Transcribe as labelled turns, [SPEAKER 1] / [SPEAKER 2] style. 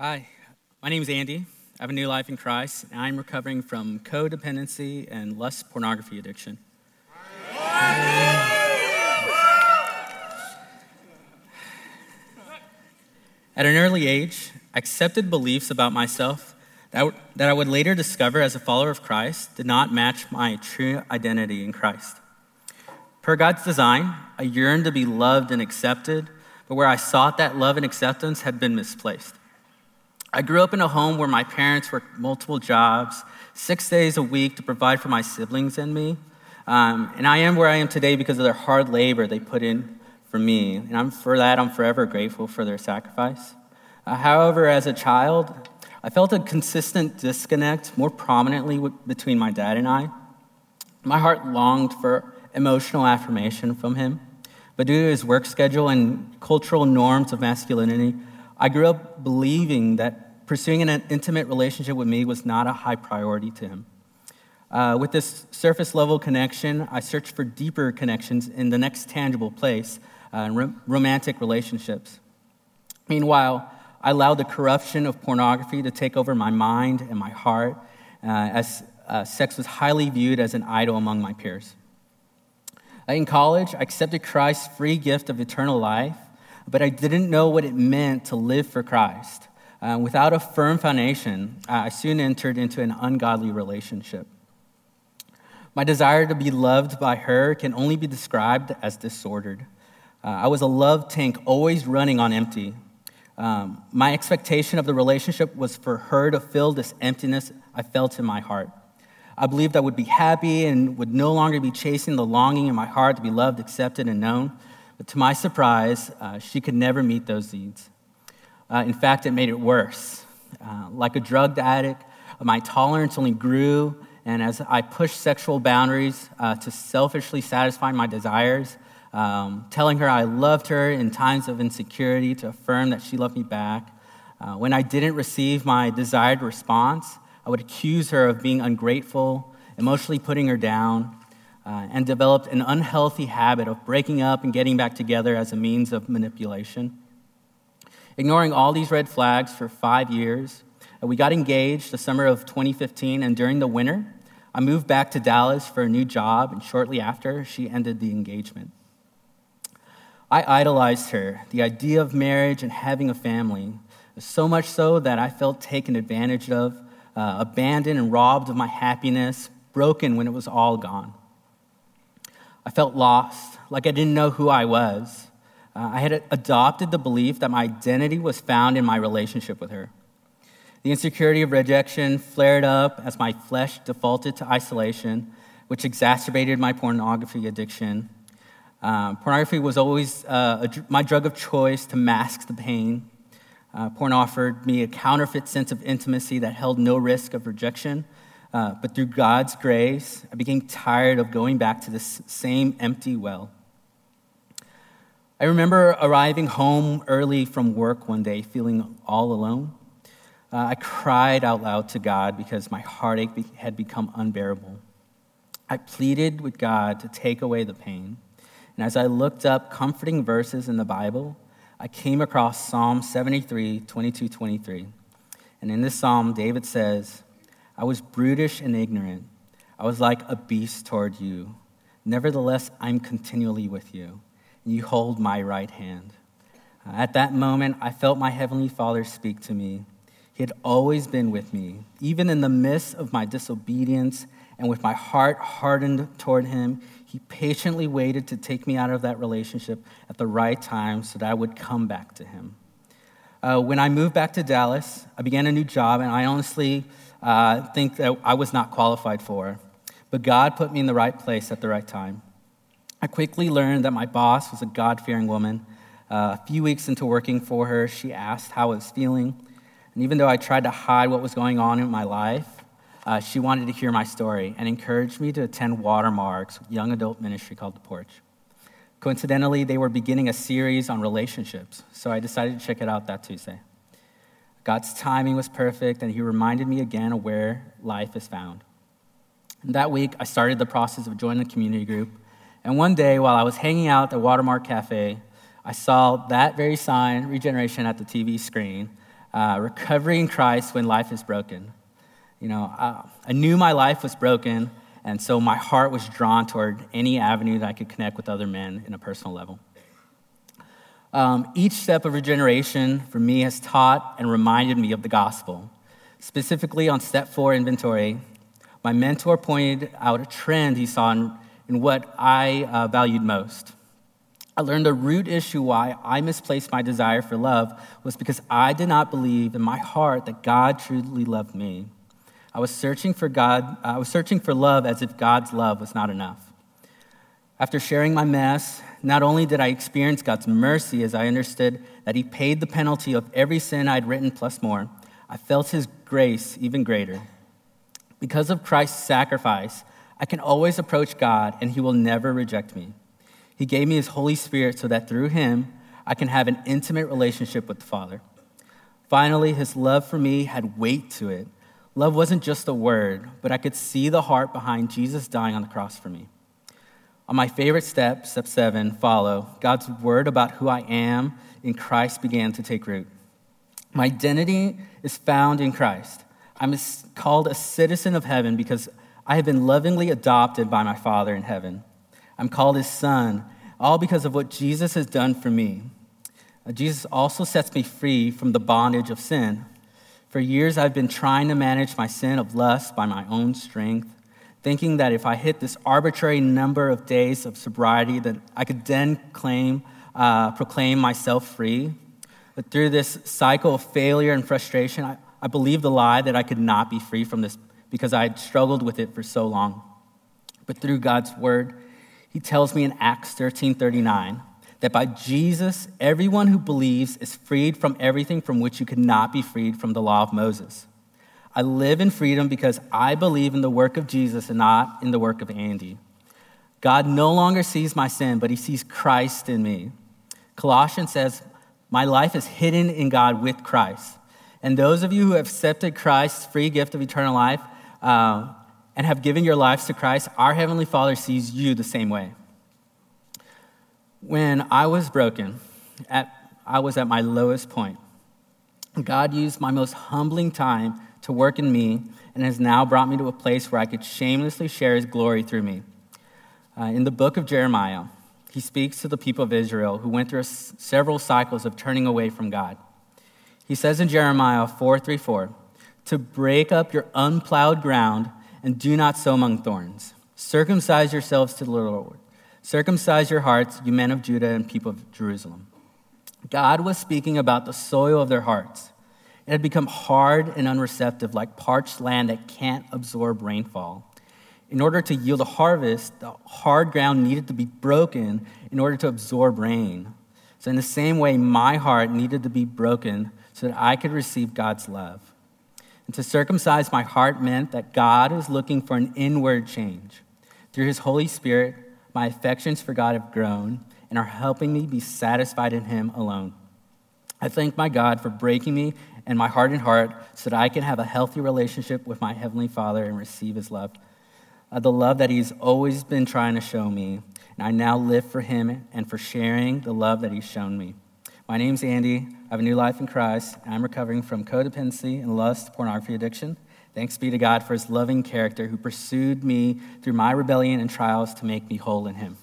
[SPEAKER 1] Hi, my name is Andy. I have a new life in Christ, and I'm recovering from codependency and lust pornography addiction. At an early age, I accepted beliefs about myself that I would later discover as a follower of Christ did not match my true identity in Christ. Per God's design, I yearned to be loved and accepted, but where I sought that love and acceptance had been misplaced. I grew up in a home where my parents worked multiple jobs, 6 days a week to provide for my siblings and me. And I am where I am today because of their hard labor they put in for me. And I'm forever grateful for their sacrifice. However, as a child, I felt a consistent disconnect more prominently between my dad and I. My heart longed for emotional affirmation from him, but due to his work schedule and cultural norms of masculinity, I grew up believing that pursuing an intimate relationship with me was not a high priority to him. With this surface-level connection, I searched for deeper connections in the next tangible place, romantic relationships. Meanwhile, I allowed the corruption of pornography to take over my mind and my heart, as sex was highly viewed as an idol among my peers. In college, I accepted Christ's free gift of eternal life, but I didn't know what it meant to live for Christ. Without a firm foundation, I soon entered into an ungodly relationship. My desire to be loved by her can only be described as disordered. I was a love tank always running on empty. My expectation of the relationship was for her to fill this emptiness I felt in my heart. I believed I would be happy and would no longer be chasing the longing in my heart to be loved, accepted, and known. But to my surprise, she could never meet those needs. In fact, it made it worse. Like a drug addict, my tolerance only grew, and as I pushed sexual boundaries to selfishly satisfy my desires, telling her I loved her in times of insecurity to affirm that she loved me back, when I didn't receive my desired response, I would accuse her of being ungrateful, emotionally putting her down, and developed an unhealthy habit of breaking up and getting back together as a means of manipulation. Ignoring all these red flags for 5 years, we got engaged the summer of 2015, and during the winter, I moved back to Dallas for a new job, and shortly after, she ended the engagement. I idolized her, the idea of marriage and having a family, so much so that I felt taken advantage of, abandoned and robbed of my happiness, broken when it was all gone. I felt lost, like I didn't know who I was. I had adopted the belief that my identity was found in my relationship with her. The insecurity of rejection flared up as my flesh defaulted to isolation, which exacerbated my pornography addiction. Pornography was always my drug of choice to mask the pain. Porn offered me a counterfeit sense of intimacy that held no risk of rejection. But through God's grace, I became tired of going back to this same empty well. I remember arriving home early from work one day, feeling all alone. I cried out loud to God because my heartache had become unbearable. I pleaded with God to take away the pain. And as I looked up comforting verses in the Bible, I came across Psalm 73, 22-23. And in this psalm, David says, I was brutish and ignorant. I was like a beast toward you. Nevertheless, I'm continually with you, and you hold my right hand. At that moment, I felt my Heavenly Father speak to me. He had always been with me, even in the midst of my disobedience, and with my heart hardened toward him, he patiently waited to take me out of that relationship at the right time so that I would come back to him. When I moved back to Dallas, I began a new job, and I honestly think that I was not qualified for. But God put me in the right place at the right time. I quickly learned that my boss was a God-fearing woman. A few weeks into working for her, she asked how I was feeling. And even though I tried to hide what was going on in my life, she wanted to hear my story and encouraged me to attend Watermark's young adult ministry called The Porch. Coincidentally, they were beginning a series on relationships, so I decided to check it out that Tuesday. God's timing was perfect, and he reminded me again of where life is found. And that week, I started the process of joining a community group, and one day, while I was hanging out at the Watermark Cafe, I saw that very sign, Regeneration, at the TV screen, recovery in Christ when life is broken. I knew my life was broken, and so my heart was drawn toward any avenue that I could connect with other men in a personal level. Each step of regeneration for me has taught and reminded me of the gospel. Specifically on step 4, inventory, my mentor pointed out a trend he saw in what I valued most. I learned the root issue why I misplaced my desire for love was because I did not believe in my heart that God truly loved me. I was searching for love as if God's love was not enough. After sharing my mess, not only did I experience God's mercy as I understood that he paid the penalty of every sin I'd written plus more, I felt his grace even greater. Because of Christ's sacrifice, I can always approach God and he will never reject me. He gave me his Holy Spirit so that through him, I can have an intimate relationship with the Father. Finally, his love for me had weight to it. Love wasn't just a word, but I could see the heart behind Jesus dying on the cross for me. On my favorite step 7, follow, God's word about who I am in Christ began to take root. My identity is found in Christ. I'm called a citizen of heaven because I have been lovingly adopted by my Father in heaven. I'm called his son, all because of what Jesus has done for me. Jesus also sets me free from the bondage of sin. For years, I've been trying to manage my sin of lust by my own strength, thinking that if I hit this arbitrary number of days of sobriety, that I could then proclaim myself free. But through this cycle of failure and frustration, I believed the lie that I could not be free from this because I had struggled with it for so long. But through God's word, he tells me in Acts 13:39 that by Jesus, everyone who believes is freed from everything from which you could not be freed from the law of Moses. I live in freedom because I believe in the work of Jesus and not in the work of Andy. God no longer sees my sin, but he sees Christ in me. Colossians says, my life is hidden in God with Christ. And those of you who have accepted Christ's free gift of eternal life and have given your lives to Christ, our Heavenly Father sees you the same way. When I was broken, I was at my lowest point. God used my most humbling time to work in me and has now brought me to a place where I could shamelessly share his glory through me. In the book of Jeremiah, he speaks to the people of Israel who went through several cycles of turning away from God. He says in Jeremiah 4:3-4, to break up your unplowed ground and do not sow among thorns. Circumcise yourselves to the Lord. Circumcise your hearts, you men of Judah and people of Jerusalem. God was speaking about the soil of their hearts. It had become hard and unreceptive, like parched land that can't absorb rainfall. In order to yield a harvest, the hard ground needed to be broken in order to absorb rain. So in the same way, my heart needed to be broken so that I could receive God's love. And to circumcise my heart meant that God is looking for an inward change. Through his Holy Spirit, my affections for God have grown and are helping me be satisfied in him alone. I thank my God for breaking me and my hardened heart so that I can have a healthy relationship with my Heavenly Father and receive his love. The love that he's always been trying to show me. And I now live for him and for sharing the love that he's shown me. My name's Andy. I have a new life in Christ. And I'm recovering from codependency and lust, pornography addiction. Thanks be to God for his loving character who pursued me through my rebellion and trials to make me whole in him.